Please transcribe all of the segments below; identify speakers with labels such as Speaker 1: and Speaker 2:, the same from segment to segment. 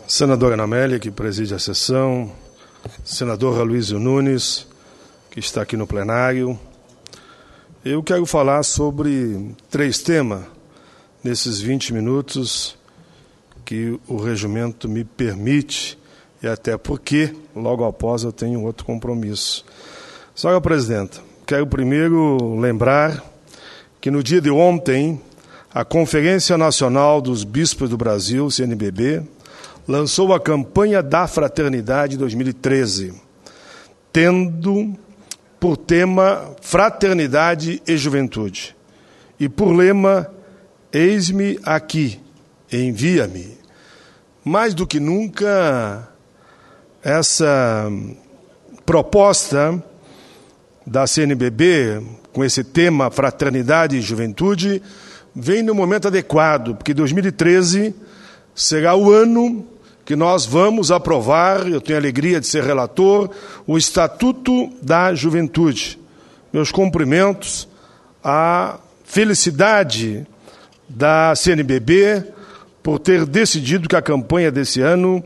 Speaker 1: Senadora Ana Amélia, que preside a sessão, senador Aloysio Nunes, que está aqui no plenário. Eu quero falar sobre 3 temas nesses 20 minutos que o regimento me permite, e até porque, logo após, eu tenho outro compromisso. Senhora Presidenta, quero primeiro lembrar que no dia de ontem, a Conferência Nacional dos Bispos do Brasil, CNBB, lançou a campanha da Fraternidade 2013, tendo por tema Fraternidade e Juventude, e por lema, eis-me aqui, envia-me. Mais do que nunca, essa proposta da CNBB, com esse tema Fraternidade e Juventude, vem no momento adequado, porque 2013 será o ano que nós vamos aprovar, eu tenho a alegria de ser relator, o Estatuto da Juventude. Meus cumprimentos à felicidade da CNBB por ter decidido que a campanha desse ano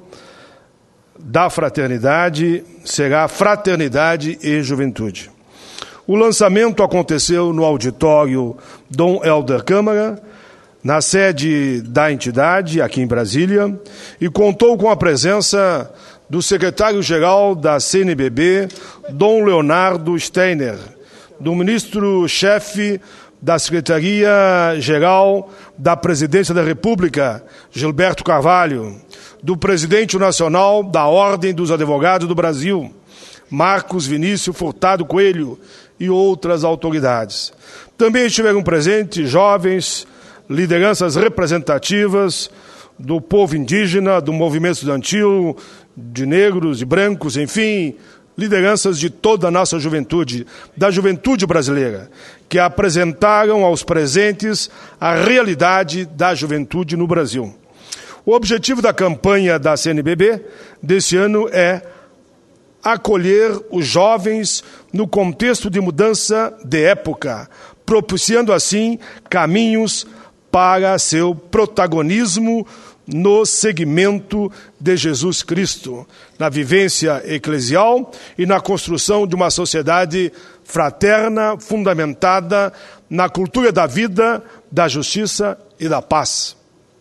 Speaker 1: da fraternidade será Fraternidade e Juventude. O lançamento aconteceu no auditório Dom Helder Câmara, na sede da entidade, aqui em Brasília, e contou com a presença do secretário-geral da CNBB, Dom Leonardo Steiner, do ministro-chefe da Secretaria-Geral da Presidência da República, Gilberto Carvalho, do presidente nacional da Ordem dos Advogados do Brasil, Marcos Vinícius Furtado Coelho, e outras autoridades. Também estiveram presentes jovens, lideranças representativas do povo indígena, do movimento estudantil, de negros, de brancos, enfim, lideranças de toda a nossa juventude, da juventude brasileira, que apresentaram aos presentes a realidade da juventude no Brasil. O objetivo da campanha da CNBB desse ano é acolher os jovens no contexto de mudança de época, propiciando assim caminhos para seu protagonismo no segmento de Jesus Cristo, na vivência eclesial e na construção de uma sociedade fraterna, fundamentada na cultura da vida, da justiça e da paz.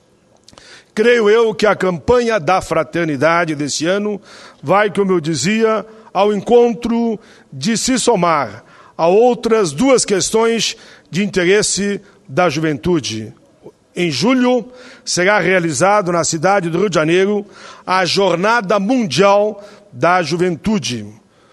Speaker 1: Creio eu que a campanha da fraternidade desse ano vai, como eu dizia, ao encontro de se somar a outras 2 questões de interesse da juventude. Em julho, será realizado na cidade do Rio de Janeiro a Jornada Mundial da Juventude,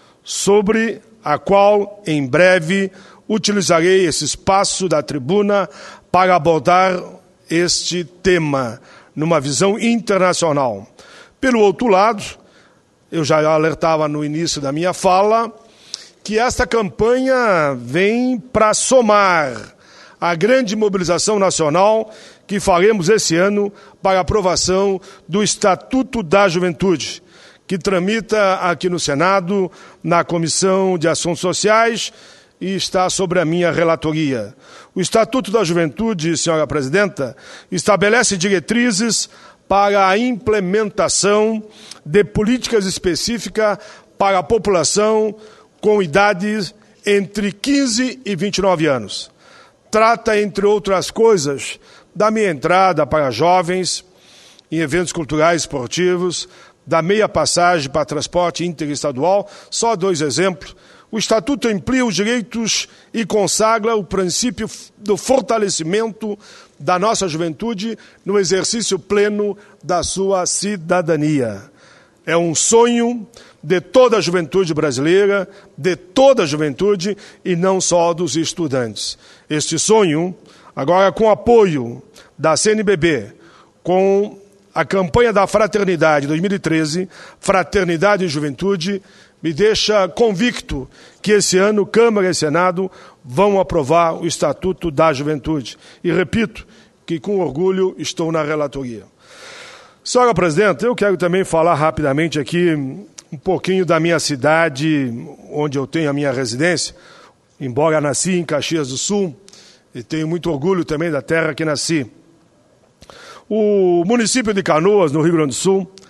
Speaker 1: sobre a qual, em breve, utilizarei esse espaço da tribuna para abordar este tema, numa visão internacional. Pelo outro lado, eu já alertava no início da minha fala, que esta campanha vem para somar a grande mobilização nacional que faremos esse ano para a aprovação do Estatuto da Juventude, que tramita aqui no Senado, na Comissão de Assuntos Sociais, e está sobre a minha relatoria. O Estatuto da Juventude, senhora Presidenta, estabelece diretrizes para a implementação de políticas específicas para a população com idades entre 15 e 29 anos. Trata, entre outras coisas, da meia entrada para jovens em eventos culturais e esportivos, da meia passagem para transporte interestadual, só 2 exemplos. O Estatuto amplia os direitos e consagra o princípio do fortalecimento da nossa juventude no exercício pleno da sua cidadania. É um sonho de toda a juventude brasileira, de toda a juventude e não só dos estudantes. Este sonho, agora com apoio da CNBB, com a campanha da Fraternidade 2013, Fraternidade e Juventude, me deixa convicto que esse ano Câmara e Senado vão aprovar o Estatuto da Juventude. E repito que com orgulho estou na relatoria. Senhora Presidenta, eu quero também falar rapidamente aqui um pouquinho da minha cidade, onde eu tenho a minha residência, embora nasci em Caxias do Sul, e tenho muito orgulho também da terra que nasci. O município de Canoas, no Rio Grande do Sul,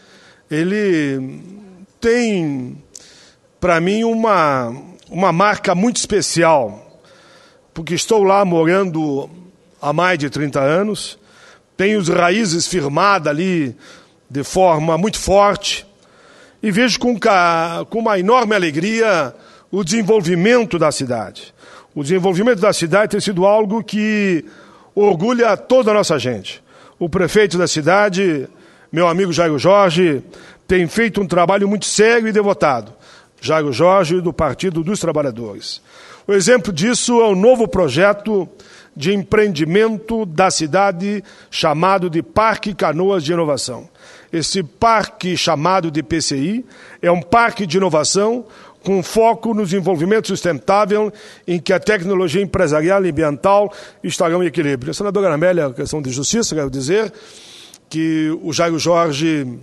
Speaker 1: ele tem, para mim, uma marca muito especial, porque estou lá morando há mais de 30 anos, tenho as raízes firmadas ali de forma muito forte e vejo com uma enorme alegria o desenvolvimento da cidade. O desenvolvimento da cidade tem sido algo que orgulha toda a nossa gente. O prefeito da cidade, meu amigo Jairo Jorge, tem feito um trabalho muito sério e devotado. Jairo Jorge, do Partido dos Trabalhadores. O exemplo disso é o novo projeto de empreendimento da cidade chamado de Parque Canoas de Inovação. Esse parque chamado de PCI é um parque de inovação com foco no desenvolvimento sustentável, em que a tecnologia empresarial e ambiental estarão em equilíbrio. A senadora Amélia, questão de justiça, quero dizer que o Jairo Jorge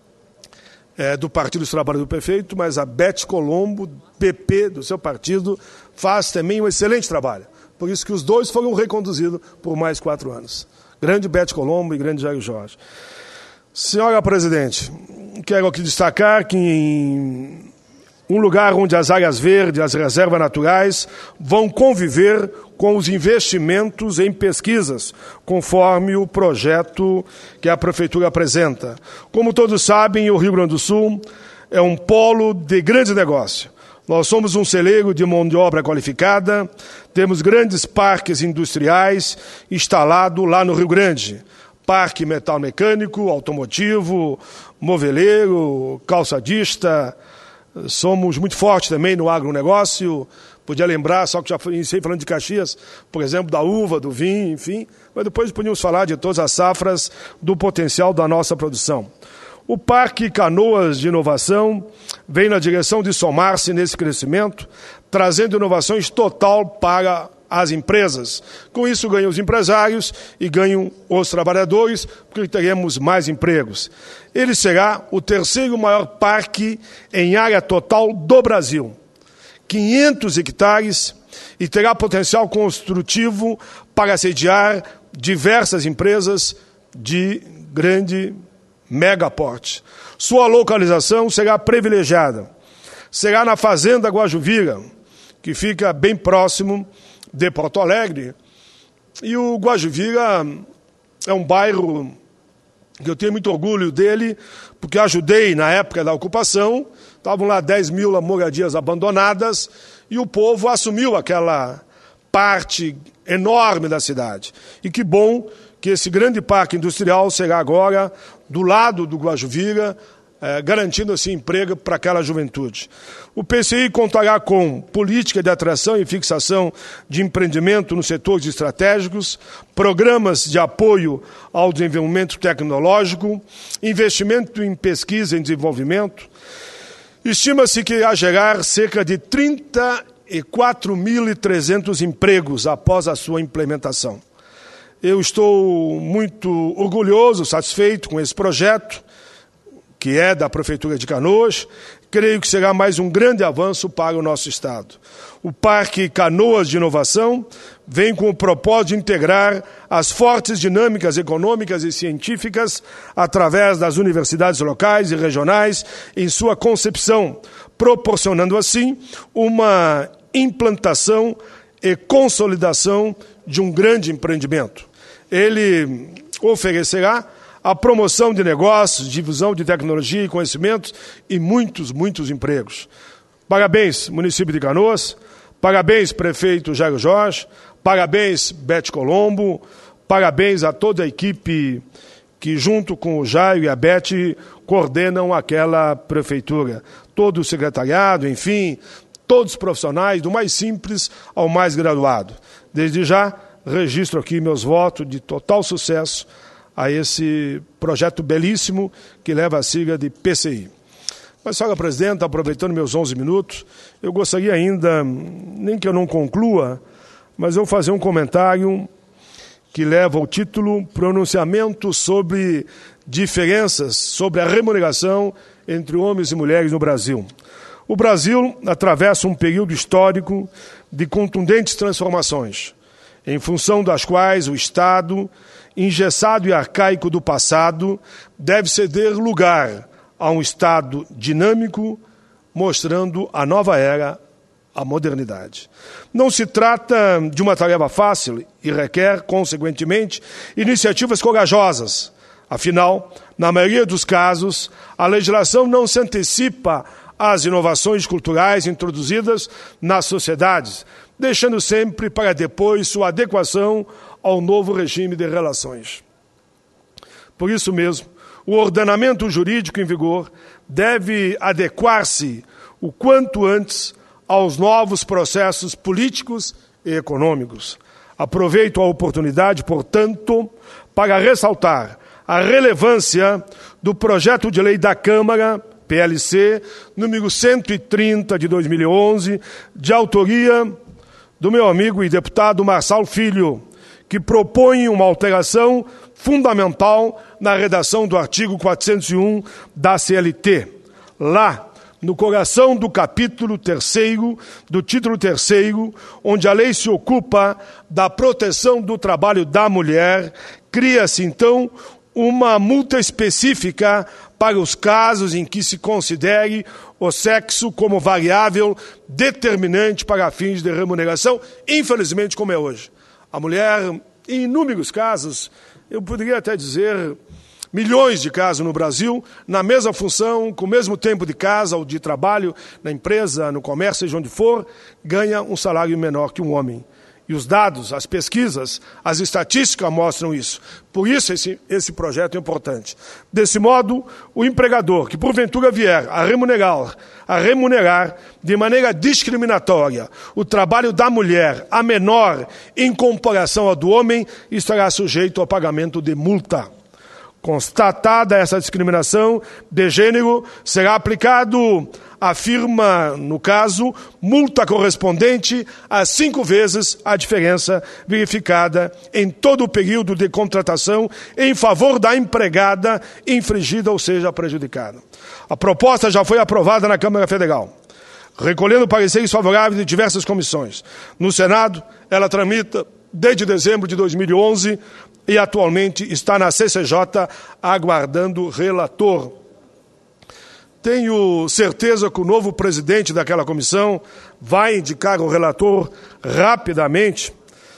Speaker 1: é do Partido dos Trabalhadores do Prefeito, mas a Beth Colombo, PP, do seu partido, faz também um excelente trabalho. Por isso que os dois foram reconduzidos por mais 4 anos. Grande Beth Colombo e grande Jairo Jorge. Senhora Presidente, quero aqui destacar que em um lugar onde as áreas verdes, as reservas naturais vão conviver com os investimentos em pesquisas, conforme o projeto que a Prefeitura apresenta. Como todos sabem, o Rio Grande do Sul é um polo de grande negócio. Nós somos um celeiro de mão de obra qualificada, temos grandes parques industriais instalados lá no Rio Grande. Parque metal mecânico, automotivo, moveleiro, calçadista. Somos muito fortes também no agronegócio. Podia lembrar, só que já iniciei falando de Caxias, por exemplo, da uva, do vinho, enfim. Mas depois podíamos falar de todas as safras, do potencial da nossa produção. O Parque Canoas de Inovação vem na direção de somar-se nesse crescimento, trazendo inovações total para as empresas. Com isso ganham os empresários e ganham os trabalhadores, porque teremos mais empregos. Ele será o terceiro maior parque em área total do Brasil. 500 hectares e terá potencial construtivo para sediar diversas empresas de grande mega porte. Sua localização será privilegiada. Será na Fazenda Guajuvira, que fica bem próximo de Porto Alegre. E o Guajuvira é um bairro que eu tenho muito orgulho dele, porque ajudei na época da ocupação. Estavam lá 10 mil moradias abandonadas e o povo assumiu aquela parte enorme da cidade. E que bom que esse grande parque industrial será agora do lado do Guajuvira, garantindo assim emprego para aquela juventude. O PCI contará com política de atração e fixação de empreendimento nos setores estratégicos, programas de apoio ao desenvolvimento tecnológico, investimento em pesquisa e desenvolvimento. Estima-se que irá gerar cerca de 34.300 empregos após a sua implementação. Eu estou muito orgulhoso, satisfeito com esse projeto, que é da Prefeitura de Canoas. Creio que será mais um grande avanço para o nosso Estado. O Parque Canoas de Inovação vem com o propósito de integrar as fortes dinâmicas econômicas e científicas através das universidades locais e regionais em sua concepção, proporcionando assim uma implantação e consolidação de um grande empreendimento. Ele oferecerá a promoção de negócios, difusão de tecnologia e conhecimentos e muitos, muitos empregos. Parabéns, município de Canoas, parabéns, prefeito Jairo Jorge, parabéns, Beth Colombo, parabéns a toda a equipe que, junto com o Jairo e a Beth, coordenam aquela prefeitura. Todo o secretariado, enfim, todos os profissionais, do mais simples ao mais graduado. Desde já, registro aqui meus votos de total sucesso a esse projeto belíssimo que leva a sigla de PCI. Mas, senhora presidenta, aproveitando meus 11 minutos, eu gostaria ainda, nem que eu não conclua, mas eu fazer um comentário que leva ao título Pronunciamento sobre diferenças sobre a remuneração entre homens e mulheres no Brasil. O Brasil atravessa um período histórico de contundentes transformações, em função das quais o Estado, engessado e arcaico do passado, deve ceder lugar a um Estado dinâmico, mostrando a nova era, a modernidade. Não se trata de uma tarefa fácil e requer, consequentemente, iniciativas corajosas. Afinal, na maioria dos casos, a legislação não se antecipa às inovações culturais introduzidas nas sociedades, deixando sempre para depois sua adequação ao novo regime de relações. Por isso mesmo, o ordenamento jurídico em vigor deve adequar-se o quanto antes aos novos processos políticos e econômicos. Aproveito a oportunidade, portanto, para ressaltar a relevância do projeto de lei da Câmara, PLC, número 130 de 2011, de autoria do meu amigo e deputado Marçal Filho, que propõe uma alteração fundamental na redação do artigo 401 da CLT. Lá, no coração do capítulo 3º, do título 3º, onde a lei se ocupa da proteção do trabalho da mulher, cria-se, então, uma multa específica para os casos em que se considere o sexo como variável determinante para fins de remuneração, infelizmente, como é hoje. A mulher, em inúmeros casos, eu poderia até dizer milhões de casos no Brasil, na mesma função, com o mesmo tempo de casa ou de trabalho, na empresa, no comércio, seja onde for, ganha um salário menor que um homem. E os dados, as pesquisas, as estatísticas mostram isso. Por isso esse projeto é importante. Desse modo, o empregador que porventura vier a remunerar de maneira discriminatória o trabalho da mulher a menor em comparação ao do homem, estará sujeito ao pagamento de multa. Constatada essa discriminação de gênero, será aplicado, afirma, no caso, multa correspondente a 5 vezes a diferença verificada em todo o período de contratação em favor da empregada infringida, ou seja, prejudicada. A proposta já foi aprovada na Câmara Federal, recolhendo pareceres favoráveis de diversas comissões. No Senado, ela tramita desde dezembro de 2011 e atualmente está na CCJ aguardando relator. Tenho certeza que o novo presidente daquela comissão vai indicar o relator rapidamente,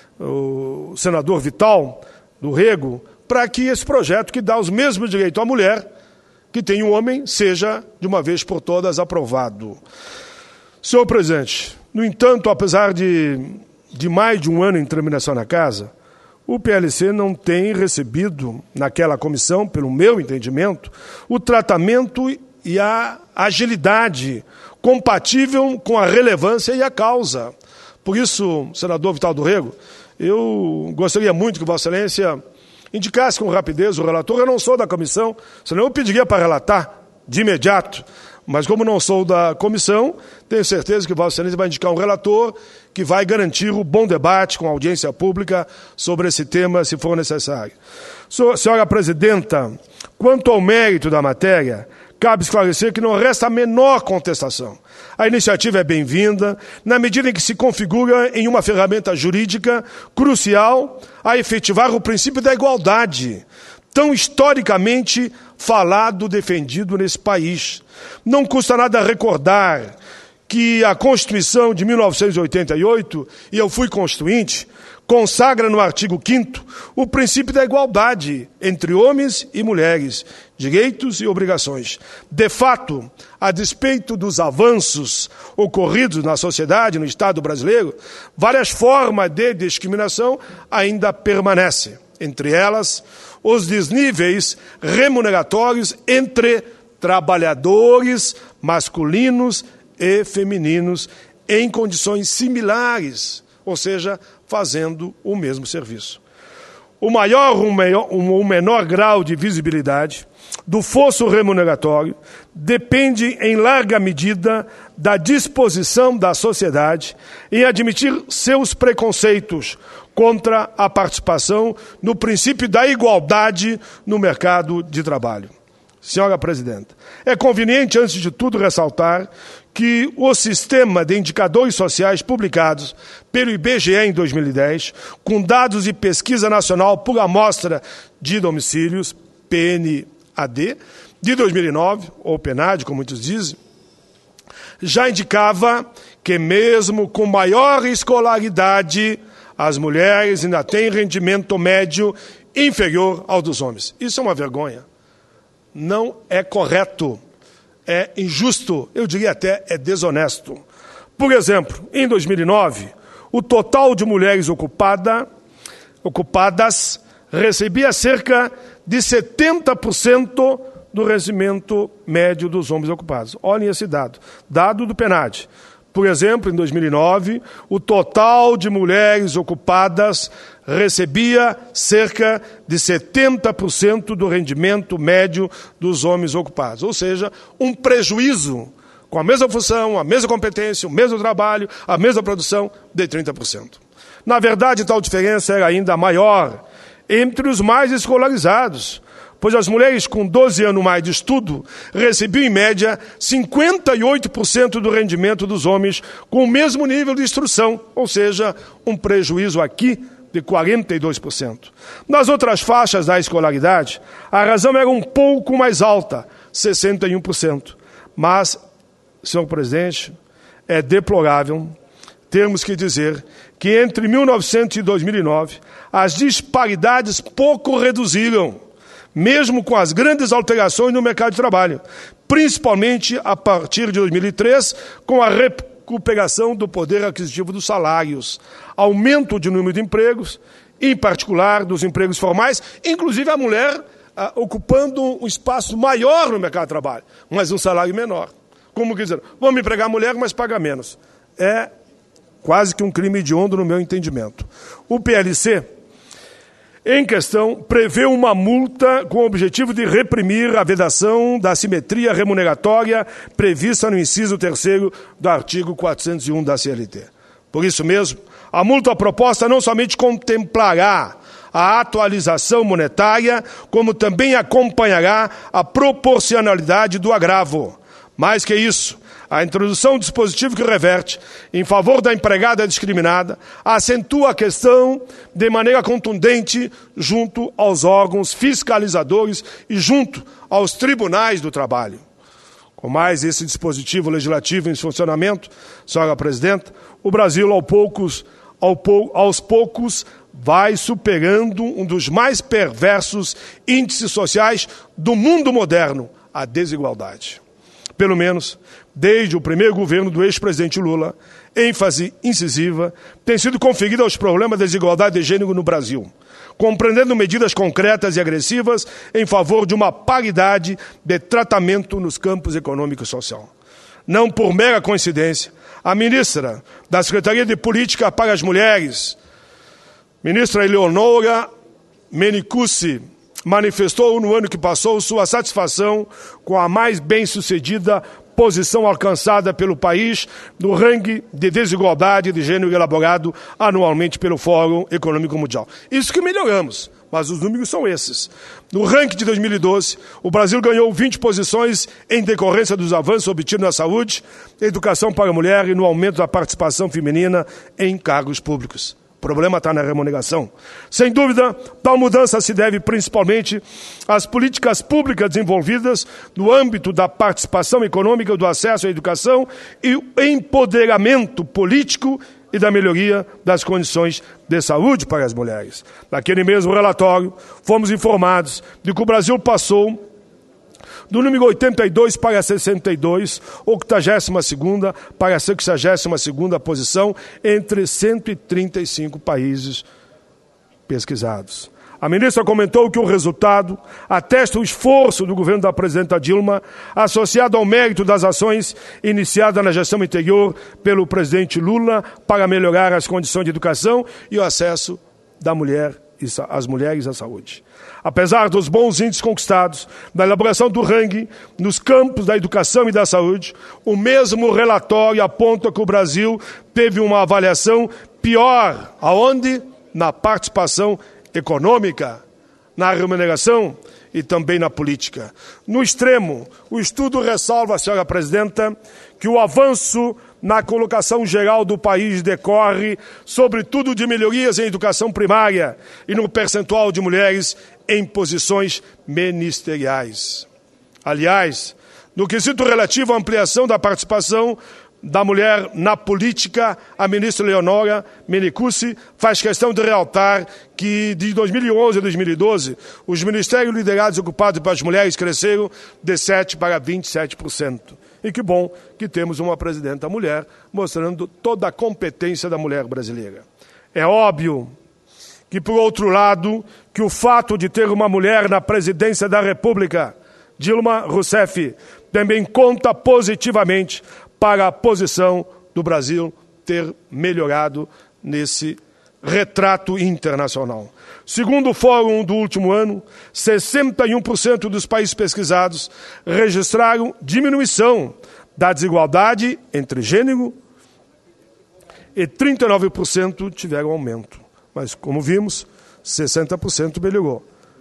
Speaker 1: o senador Vital, do Rego, para que esse projeto que dá os mesmos direitos à mulher que tem o homem seja, de uma vez por todas, aprovado. Senhor presidente, no entanto, apesar de mais de um ano em tramitação na Casa, o PLC não tem recebido, naquela comissão, pelo meu entendimento, o tratamento e a agilidade compatível com a relevância e a causa. Por isso, senador Vital do Rego, eu gostaria muito que Vossa Excelência indicasse com rapidez o relator. Eu não sou da comissão, senão eu pediria para relatar de imediato. Mas como não sou da comissão, tenho certeza que Vossa Excelência vai indicar um relator que vai garantir o bom debate com audiência pública sobre esse tema, se for necessário. Senhora Presidenta, quanto ao mérito da matéria, cabe esclarecer que não resta a menor contestação. A iniciativa é bem-vinda, na medida em que se configura em uma ferramenta jurídica crucial a efetivar o princípio da igualdade, tão historicamente falado, defendido nesse país. Não custa nada recordar que a Constituição de 1988, e eu fui constituinte, consagra no artigo 5º o princípio da igualdade entre homens e mulheres, direitos e obrigações. De fato, a despeito dos avanços ocorridos na sociedade, no Estado brasileiro, várias formas de discriminação ainda permanecem. Entre elas, os desníveis remuneratórios entre trabalhadores masculinos e femininos em condições similares, ou seja, fazendo o mesmo serviço. O maior ou menor grau de visibilidade do fosso remuneratório depende, em larga medida, da disposição da sociedade em admitir seus preconceitos contra a participação no princípio da igualdade no mercado de trabalho. Senhora Presidenta, é conveniente, antes de tudo, ressaltar que o sistema de indicadores sociais publicados pelo IBGE em 2010, com dados de pesquisa nacional por amostra de domicílios, PNAD, de 2009, ou PNAD, como muitos dizem, já indicava que mesmo com maior escolaridade, as mulheres ainda têm rendimento médio inferior ao dos homens. Isso é uma vergonha. Não é correto, é injusto, eu diria até é desonesto. Por exemplo, em 2009, o total de mulheres ocupadas recebia cerca de 70% do rendimento médio dos homens ocupados. Olhem esse dado, dado do PNAD. Por exemplo, em 2009, o total de mulheres ocupadas recebia cerca de 70% do rendimento médio dos homens ocupados. Ou seja, um prejuízo com a mesma função, a mesma competência, o mesmo trabalho, a mesma produção, de 30%. Na verdade, tal diferença era ainda maior entre os mais escolarizados, pois as mulheres com 12 anos mais de estudo recebiam, em média, 58% do rendimento dos homens com o mesmo nível de instrução, ou seja, um prejuízo aqui de 42%. Nas outras faixas da escolaridade, a razão era um pouco mais alta, 61%. Mas, senhor presidente, é deplorável termos que dizer que entre 1900 e 2009, as disparidades pouco reduziram, mesmo com as grandes alterações no mercado de trabalho, principalmente a partir de 2003, com a recuperação do poder aquisitivo dos salários, aumento de número de empregos, em particular dos empregos formais, inclusive a mulher ocupando um espaço maior no mercado de trabalho, mas um salário menor. Como quer dizer, vamos empregar a mulher, mas paga menos. É quase que um crime hediondo no meu entendimento. O PLC, em questão, prevê uma multa com o objetivo de reprimir a vedação da assimetria remuneratória prevista no inciso 3º do artigo 401 da CLT. Por isso mesmo, a multa proposta não somente contemplará a atualização monetária, como também acompanhará a proporcionalidade do agravo. Mais que isso, a introdução do dispositivo que reverte em favor da empregada discriminada acentua a questão de maneira contundente junto aos órgãos fiscalizadores e junto aos tribunais do trabalho. Com mais esse dispositivo legislativo em funcionamento, senhora presidenta, o Brasil aos poucos vai superando um dos mais perversos índices sociais do mundo moderno, a desigualdade. Pelo menos, desde o primeiro governo do ex-presidente Lula, ênfase incisiva tem sido conferida aos problemas da desigualdade de gênero no Brasil, compreendendo medidas concretas e agressivas em favor de uma paridade de tratamento nos campos econômico e social. Não por mera coincidência, a ministra da Secretaria de Política para as Mulheres, ministra Eleonora Menicucci, manifestou no ano que passou sua satisfação com a mais bem-sucedida posição alcançada pelo país no ranking de desigualdade de gênero elaborado anualmente pelo Fórum Econômico Mundial. Isso que melhoramos, mas os números são esses. No ranking de 2012, o Brasil ganhou 20 posições em decorrência dos avanços obtidos na saúde, educação para a mulher e no aumento da participação feminina em cargos públicos. O problema está na remuneração. Sem dúvida, tal mudança se deve principalmente às políticas públicas desenvolvidas no âmbito da participação econômica, do acesso à educação e o empoderamento político e da melhoria das condições de saúde para as mulheres. Naquele mesmo relatório, fomos informados de que o Brasil passou do número 82 para a 62, 82ª para a 62ª posição entre 135 países pesquisados. A ministra comentou que o resultado atesta o esforço do governo da presidenta Dilma, associado ao mérito das ações iniciadas na gestão anterior pelo presidente Lula para melhorar as condições de educação e o acesso às mulheres à saúde. Apesar dos bons índices conquistados na elaboração do ranking nos campos da educação e da saúde, o mesmo relatório aponta que o Brasil teve uma avaliação pior. Aonde? Na participação econômica, na remuneração e também na política. No extremo, o estudo ressalva, senhora presidenta, que o avanço na colocação geral do país decorre, sobretudo, de melhorias em educação primária e no percentual de mulheres em posições ministeriais. Aliás, no quesito relativo à ampliação da participação da mulher na política, a ministra Leonora Meneguzzi faz questão de realçar que de 2011 a 2012, os ministérios liderados e ocupados pelas mulheres cresceram de 7% para 27%. E que bom que temos uma presidenta mulher, mostrando toda a competência da mulher brasileira. É óbvio que, por outro lado, que o fato de ter uma mulher na presidência da República, Dilma Rousseff, também conta positivamente para a posição do Brasil ter melhorado nesse retrato internacional. Segundo o Fórum do último ano, 61% dos países pesquisados registraram diminuição da desigualdade entre gênero e 39% tiveram aumento. Mas, como vimos, 60% melhorou.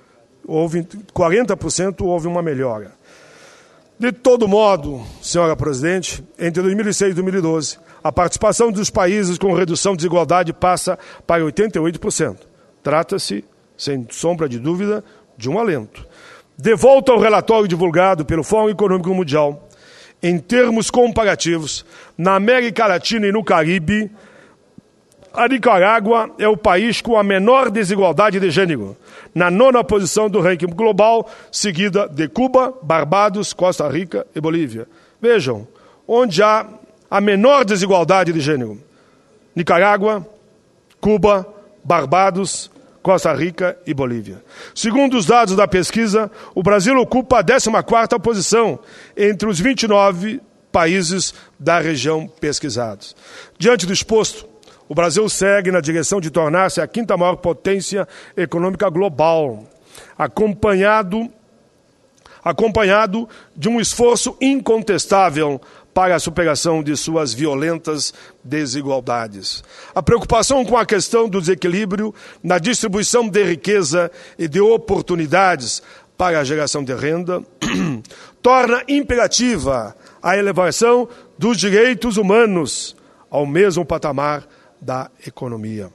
Speaker 1: 40% houve uma melhora. De todo modo, senhora presidente, entre 2006 e 2012, a participação dos países com redução de desigualdade passa para 88%. Trata-se, sem sombra de dúvida, de um alento. De volta ao relatório divulgado pelo Fórum Econômico Mundial, em termos comparativos, na América Latina e no Caribe, a Nicarágua é o país com a menor desigualdade de gênero, na 9ª posição do ranking global, seguida de Cuba, Barbados, Costa Rica e Bolívia. Vejam, onde há a menor desigualdade de gênero. Nicarágua, Cuba, Barbados, Costa Rica e Bolívia. Segundo os dados da pesquisa, o Brasil ocupa a 14ª posição entre os 29 países da região pesquisados. Diante do exposto, o Brasil segue na direção de tornar-se a 5ª maior potência econômica global, acompanhado de um esforço incontestável para a superação de suas violentas desigualdades. A preocupação com a questão do desequilíbrio na distribuição de riqueza e de oportunidades para a geração de renda torna imperativa a elevação dos direitos humanos ao mesmo patamar da economia.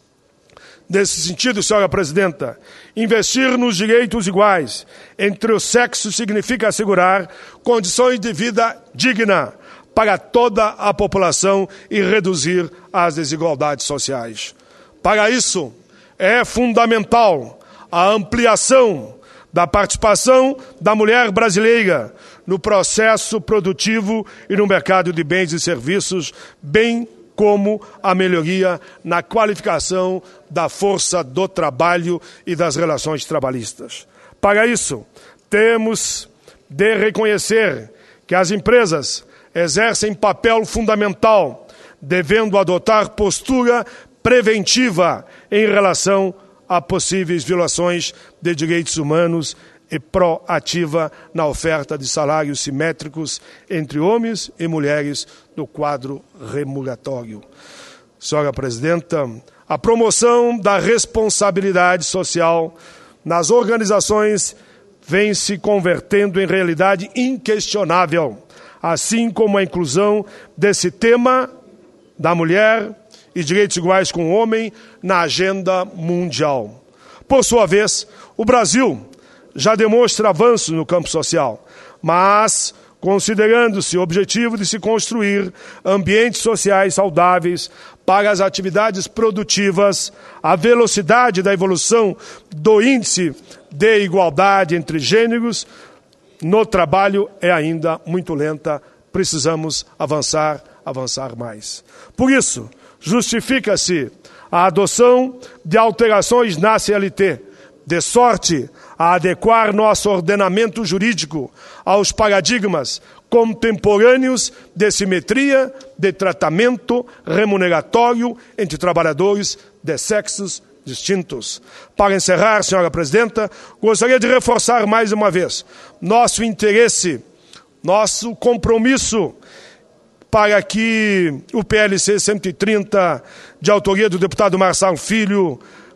Speaker 1: Nesse sentido, senhora presidenta, investir nos direitos iguais entre os sexos significa assegurar condições de vida digna para toda a população e reduzir as desigualdades sociais. Para isso, é fundamental a ampliação da participação da mulher brasileira no processo produtivo e no mercado de bens e serviços, bem como a melhoria na qualificação da força do trabalho e das relações trabalhistas. Para isso, temos de reconhecer que as empresas exercem papel fundamental, devendo adotar postura preventiva em relação a possíveis violações de direitos humanos e proativa na oferta de salários simétricos entre homens e mulheres no quadro remuneratório. Senhora presidenta, a promoção da responsabilidade social nas organizações vem se convertendo em realidade inquestionável, assim como a inclusão desse tema da mulher e direitos iguais com o homem na agenda mundial. Por sua vez, o Brasil já demonstra avanços no campo social, mas considerando-se o objetivo de se construir ambientes sociais saudáveis para as atividades produtivas, a velocidade da evolução do índice de igualdade entre gêneros no trabalho é ainda muito lenta. Precisamos avançar mais. Por isso, justifica-se a adoção de alterações na CLT, de sorte a adequar nosso ordenamento jurídico aos paradigmas contemporâneos de simetria de tratamento remuneratório entre trabalhadores de sexos distintos. Para encerrar, senhora presidenta, gostaria de reforçar mais uma vez nosso interesse, nosso compromisso para que o PLC 130, de autoria do deputado Marçal Filho,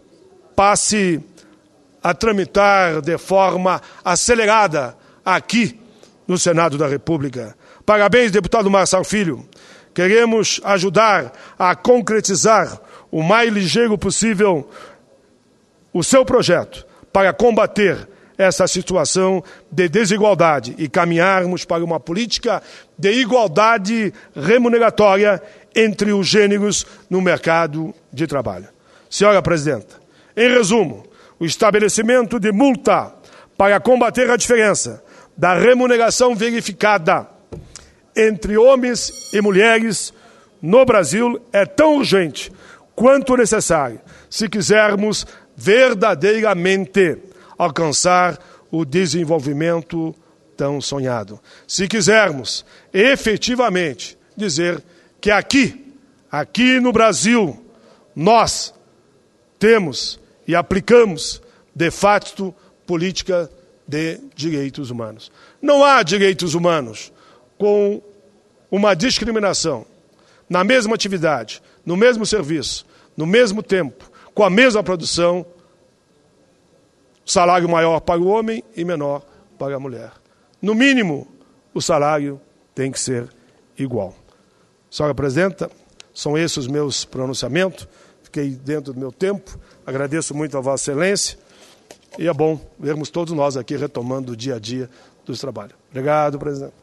Speaker 1: passe a tramitar de forma acelerada aqui no Senado da República. Parabéns, deputado Marçal Filho. Queremos ajudar a concretizar o mais ligeiro possível o seu projeto para combater essa situação de desigualdade e caminharmos para uma política de igualdade remuneratória entre os gêneros no mercado de trabalho. Senhora Presidenta, em resumo, o estabelecimento de multa para combater a diferença da remuneração verificada entre homens e mulheres no Brasil é tão urgente quanto necessário se quisermos verdadeiramente alcançar o desenvolvimento tão sonhado. Se quisermos efetivamente dizer que aqui no Brasil, nós temos e aplicamos, de fato, política de direitos humanos. Não há direitos humanos com uma discriminação na mesma atividade, no mesmo serviço, no mesmo tempo, com a mesma produção, salário maior para o homem e menor para a mulher. No mínimo, o salário tem que ser igual. Senhora Presidenta, são esses os meus pronunciamentos. Fiquei dentro do meu tempo. Agradeço muito a Vossa Excelência. E é bom vermos todos nós aqui retomando o dia a dia dos trabalhos. Obrigado, presidente.